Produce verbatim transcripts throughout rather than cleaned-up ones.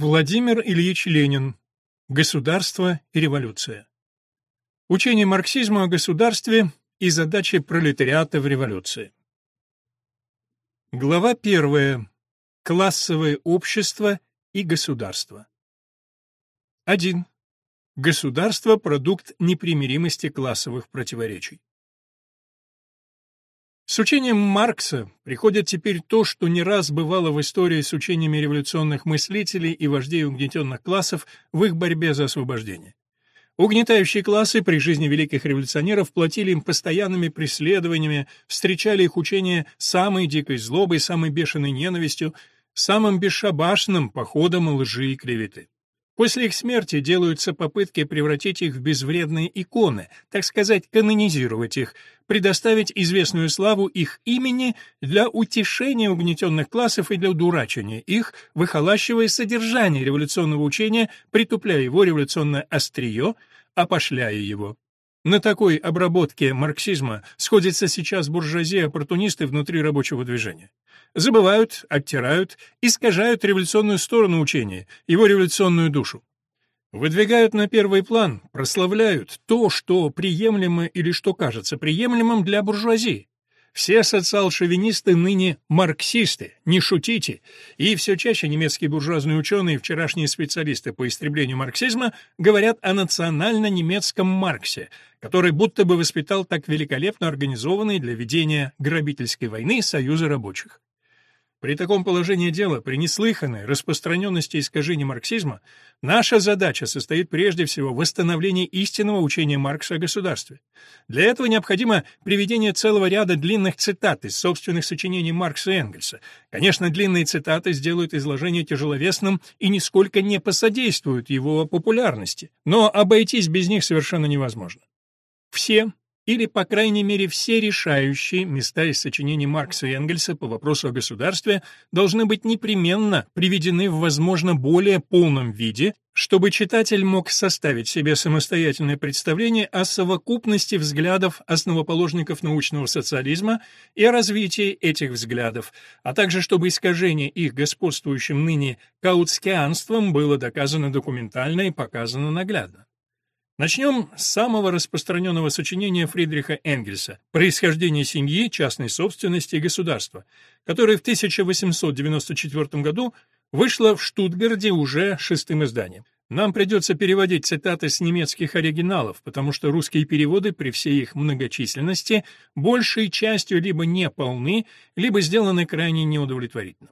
Владимир Ильич Ленин. Государство и революция. Учение марксизма о государстве и задачи пролетариата в революции. Глава первая. Классовое общество и государство. один. Государство – продукт непримиримости классовых противоречий. С учением Маркса приходит теперь то, что не раз бывало в истории с учениями революционных мыслителей и вождей угнетенных классов в их борьбе за освобождение. Угнетающие классы при жизни великих революционеров платили им постоянными преследованиями, встречали их учения самой дикой злобой, самой бешеной ненавистью, самым бесшабашным походом лжи и клеветы. После их смерти делаются попытки превратить их в безвредные иконы, так сказать, канонизировать их, предоставить известную славу их имени для утешения угнетенных классов и для удурачивания их, выхолащивая содержание революционного учения, притупляя его революционное острие, опошляя его. На такой обработке марксизма сходятся сейчас буржуазия-оппортунисты внутри рабочего движения. Забывают, оттирают, искажают революционную сторону учения, его революционную душу. Выдвигают на первый план, прославляют то, что приемлемо или что кажется приемлемым для буржуазии. Все социал-шовинисты ныне марксисты, не шутите, и все чаще немецкие буржуазные ученые, вчерашние специалисты по истреблению марксизма, говорят о национально-немецком Марксе, который будто бы воспитал так великолепно организованный для ведения грабительской войны союзы рабочих. При таком положении дела, при неслыханной распространенности искажений марксизма, наша задача состоит прежде всего в восстановлении истинного учения Маркса о государстве. Для этого необходимо приведение целого ряда длинных цитат из собственных сочинений Маркса и Энгельса. Конечно, длинные цитаты сделают изложение тяжеловесным и нисколько не посодействуют его популярности, но обойтись без них совершенно невозможно. Все, или, по крайней мере, все решающие места из сочинений Маркса и Энгельса по вопросу о государстве должны быть непременно приведены в, возможно, более полном виде, чтобы читатель мог составить себе самостоятельное представление о совокупности взглядов основоположников научного социализма и о развитии этих взглядов, а также чтобы искажение их господствующим ныне каутскианством было доказано документально и показано наглядно. Начнем с самого распространенного сочинения Фридриха Энгельса «Происхождение семьи, частной собственности и государства», которое в тысяча восемьсот девяносто четвёртом году вышло в Штутгарте уже шестым изданием. Нам придется переводить цитаты с немецких оригиналов, потому что русские переводы при всей их многочисленности большей частью либо не полны, либо сделаны крайне неудовлетворительно.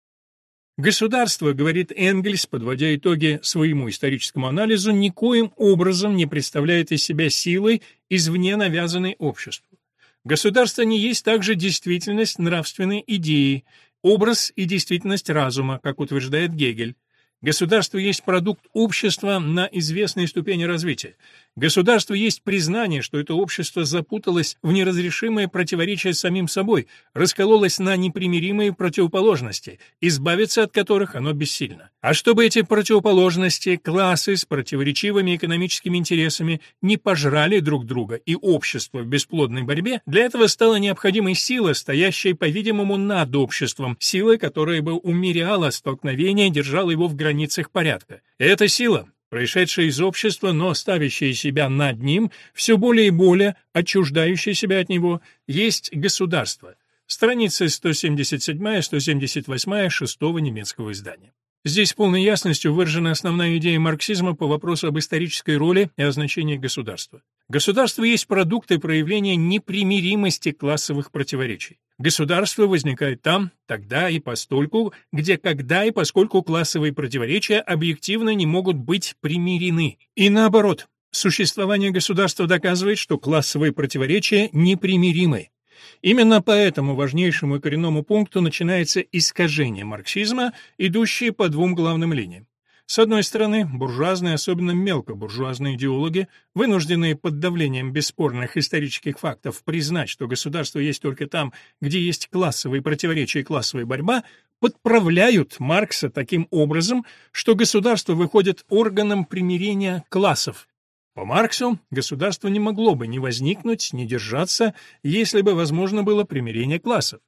Государство, говорит Энгельс, подводя итоги своему историческому анализу, никоим образом не представляет из себя силой, извне навязанной обществу. Государство не есть также действительность нравственной идеи, образ и действительность разума, как утверждает Гегель. Государство есть продукт общества на известной ступени развития. Государство есть признание, что это общество запуталось в неразрешимое противоречие с самим собой, раскололось на непримиримые противоположности, избавиться от которых оно бессильно. А чтобы эти противоположности, классы с противоречивыми экономическими интересами не пожрали друг друга и общество в бесплодной борьбе, для этого стала необходимой сила, стоящая, по-видимому, над обществом, сила, которая бы умеряла столкновение, держала его в границах порядка. Эта сила, происшедшая из общества, но ставящая себя над ним, все более и более отчуждающая себя от него, есть государство. Страницы сто семьдесят седьмая — сто семьдесят восьмая шестого немецкого издания. Здесь с полной ясностью выражена основная идея марксизма по вопросу об исторической роли и о значении государства. Государство есть продукт и проявление непримиримости классовых противоречий. Государство возникает там, тогда и постольку, где когда и поскольку классовые противоречия объективно не могут быть примирены. И наоборот, существование государства доказывает, что классовые противоречия непримиримы. Именно по этому важнейшему и коренному пункту начинается искажение марксизма, идущее по двум главным линиям. С одной стороны, буржуазные, особенно мелкобуржуазные идеологи, вынужденные под давлением бесспорных исторических фактов признать, что государство есть только там, где есть классовые противоречия и классовая борьба, подправляют Маркса таким образом, что государство выходит органом примирения классов. По Марксу, государство не могло бы ни возникнуть, ни держаться, если бы возможно было примирение классов.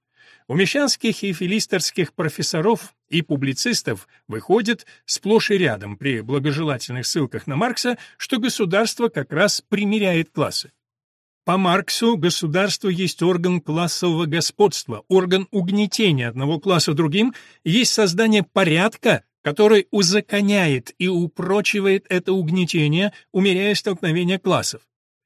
У мещанских и филистерских профессоров и публицистов выходит сплошь и рядом при благожелательных ссылках на Маркса, что государство как раз примиряет классы. По Марксу государство есть орган классового господства, орган угнетения одного класса другим, есть создание порядка, который узаконяет и упрочивает это угнетение, умеряя столкновение классов.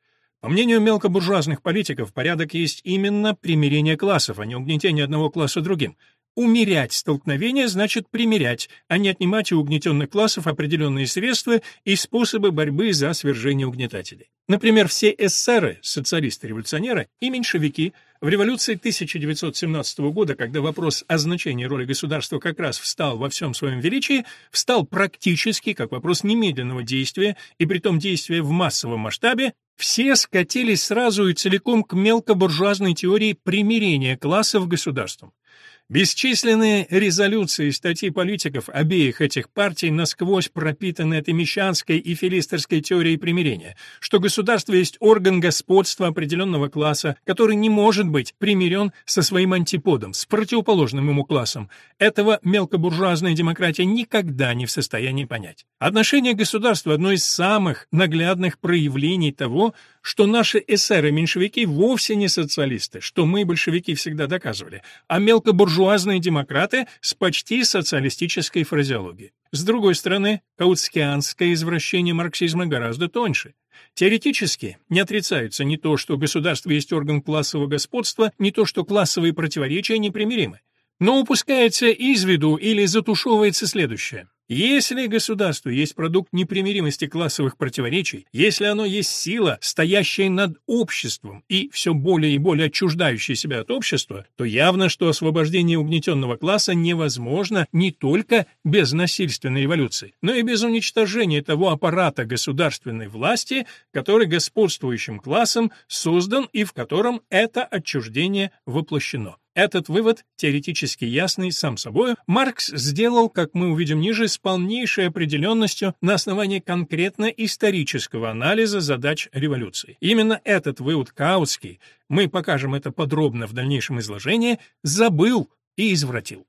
По мнению мелкобуржуазных политиков, порядок есть именно примирение классов, а не угнетение одного класса другим. Умерять столкновение значит примирять, а не отнимать у угнетенных классов определенные средства и способы борьбы за свержение угнетателей. Например, все эсеры, социалисты-революционеры и меньшевики в революции тысяча девятьсот семнадцатого года, когда вопрос о значении роли государства как раз встал во всем своем величии, встал практически как вопрос немедленного действия, и притом действия в массовом масштабе, все скатились сразу и целиком к мелкобуржуазной теории примирения классов с государством. Бесчисленные резолюции и статьи политиков обеих этих партий насквозь пропитаны этой мещанской и филистерской теорией примирения, что государство есть орган господства определенного класса, который не может быть примирен со своим антиподом, с противоположным ему классом. Этого мелкобуржуазная демократия никогда не в состоянии понять. Отношение к государству – одно из самых наглядных проявлений того, что наши эсеры-меньшевики вовсе не социалисты, что мы, большевики, всегда доказывали, а мелкобуржуазные демократы с почти социалистической фразеологией. С другой стороны, каутскианское извращение марксизма гораздо тоньше. Теоретически не отрицается ни то, что государство есть орган классового господства, ни то, что классовые противоречия непримиримы. Но упускается из виду или затушевывается следующее. Если государство есть продукт непримиримости классовых противоречий, если оно есть сила, стоящая над обществом и все более и более отчуждающая себя от общества, то явно, что освобождение угнетенного класса невозможно не только без насильственной революции, но и без уничтожения того аппарата государственной власти, который господствующим классом создан и в котором это отчуждение воплощено. Этот вывод, теоретически ясный сам собой, Маркс сделал, как мы увидим ниже, с полнейшей определенностью на основании конкретно исторического анализа задач революции. Именно этот вывод Каутский, мы покажем это подробно в дальнейшем изложении, забыл и извратил.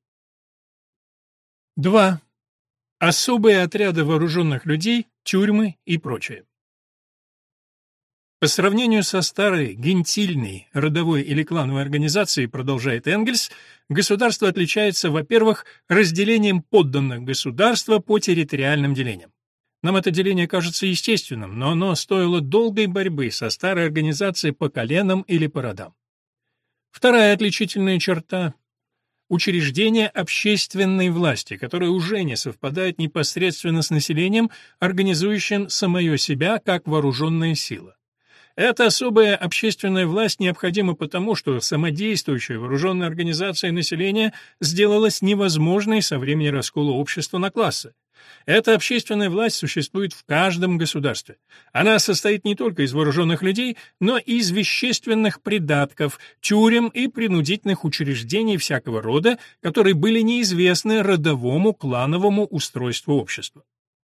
два. Особые отряды вооруженных людей, тюрьмы и прочее. По сравнению со старой гентильной родовой или клановой организацией, продолжает Энгельс, государство отличается, во-первых, разделением подданных государства по территориальным делениям. Нам это деление кажется естественным, но оно стоило долгой борьбы со старой организацией по коленам или по родам. Вторая отличительная черта — учреждение общественной власти, которое уже не совпадает непосредственно с населением, организующим самое себя как вооруженная сила. Эта особая общественная власть необходима потому, что самодействующая вооруженная организация населения сделалась невозможной со времени раскола общества на классы. Эта общественная власть существует в каждом государстве. Она состоит не только из вооруженных людей, но и из вещественных придатков, тюрем и принудительных учреждений всякого рода, которые были неизвестны родовому клановому устройству общества.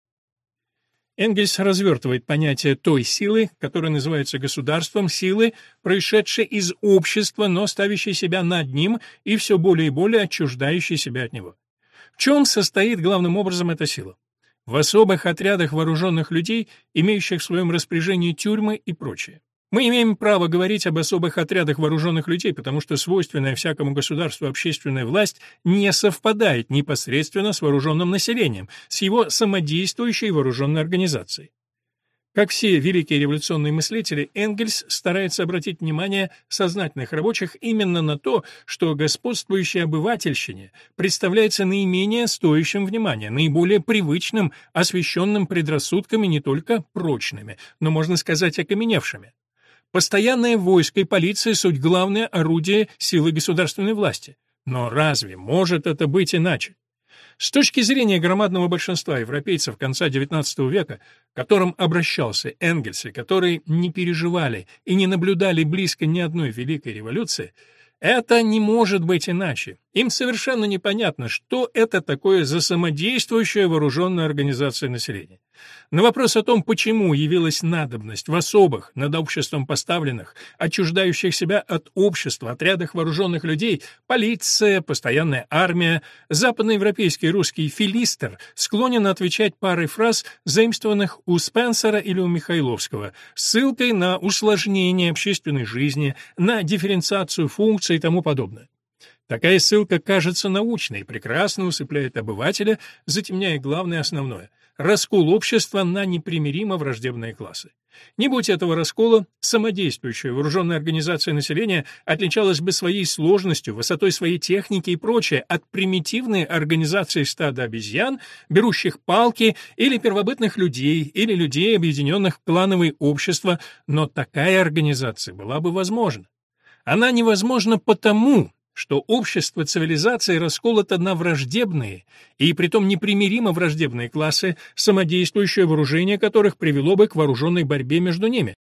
Энгельс развертывает понятие той силы, которая называется государством, силы, происшедшей из общества, но ставящей себя над ним и все более и более отчуждающей себя от него. В чем состоит главным образом эта сила? В особых отрядах вооруженных людей, имеющих в своем распоряжении тюрьмы и прочее. Мы имеем право говорить об особых отрядах вооруженных людей, потому что свойственная всякому государству общественная власть не совпадает непосредственно с вооруженным населением, с его самодействующей вооруженной организацией. Как все великие революционные мыслители, Энгельс старается обратить внимание сознательных рабочих именно на то, что господствующей обывательщине представляется наименее стоящим внимания, наиболее привычным, освещенным предрассудками не только прочными, но, можно сказать, окаменевшими. Постоянное войско и полиция — суть главное орудие силы государственной власти. Но разве может это быть иначе? С точки зрения громадного большинства европейцев конца девятнадцатого века, к которым обращался Энгельс, и которые не переживали и не наблюдали близко ни одной великой революции, это не может быть иначе, Им совершенно непонятно, что это такое за самодействующая вооруженная организация населения. На вопрос о том, почему явилась надобность в особых, над обществом поставленных, отчуждающих себя от общества, отрядах вооруженных людей, полиция, постоянная армия, западноевропейский русский филистер склонен отвечать парой фраз, заимствованных у Спенсера или у Михайловского, ссылкой на усложнение общественной жизни, на дифференциацию функций и тому подобное. Такая ссылка кажется научной и прекрасно усыпляет обывателя, затемняя главное основное — раскол общества на непримиримо враждебные классы. Не будь этого раскола, самодействующая вооруженная организация населения отличалась бы своей сложностью, высотой своей техники и прочее от примитивной организации стада обезьян, берущих палки, или первобытных людей, или людей, объединенных в клановые общества, но такая организация была бы возможна. Она невозможна потому, что общество цивилизации расколото на враждебные и притом непримиримо враждебные классы, самодействующее вооружение которых привело бы к вооруженной борьбе между ними.